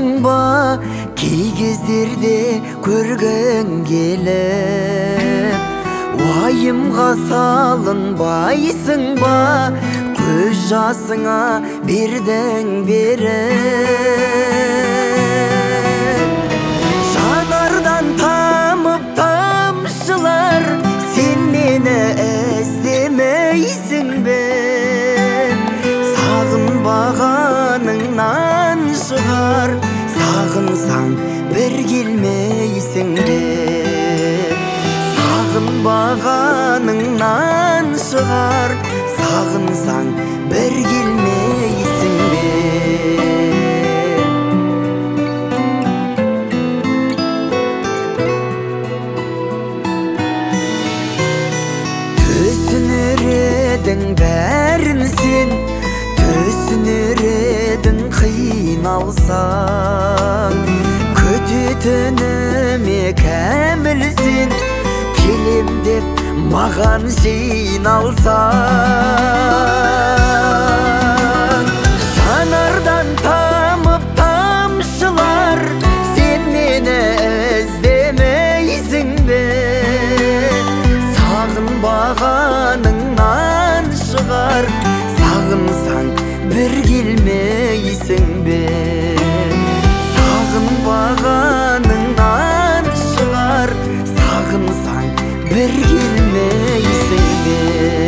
Байсың ба, кей кездерде көргің келіп, уайымға салынбайсың ба, көз жасыңа бердің беріп. Жанардан тамып тамшылар, сен мені іздемейсің бе? Сағынбағаныңнан шығар, сағынсаң бір келмейсің бе? Сағынбағаныңнан шығар, сағынсаң бір келмейсің бе? Түсінер едің бәрін сен, түсінер едің қиналсаң, күтетініме кәміл сен, келем деп маған жиналсаң. Жанардан тамып тамшылар, сен мені іздемейсің бе? Сағынбағаныңнан шығар, сағынсаң бір келмейсің бе? Сағынбағаныңнан шығар, сағынсаң бір келмейсің бе?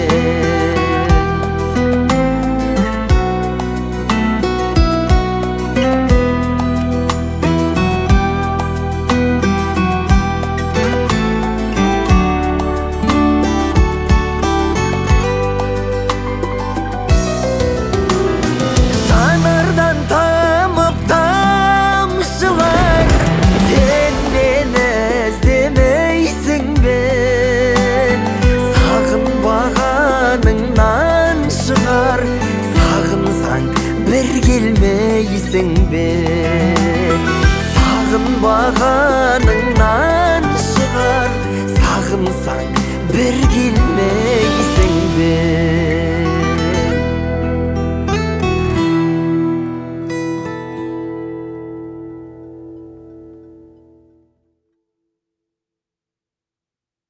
Жанардан тамып тамшылар, сен мені іздемейсің бе? Сағынбағаныңнан шығар, сағынсаң бір келмейсің бе? Сағынбағаныңнан шығар, сағынсаң бір келмейсің бе?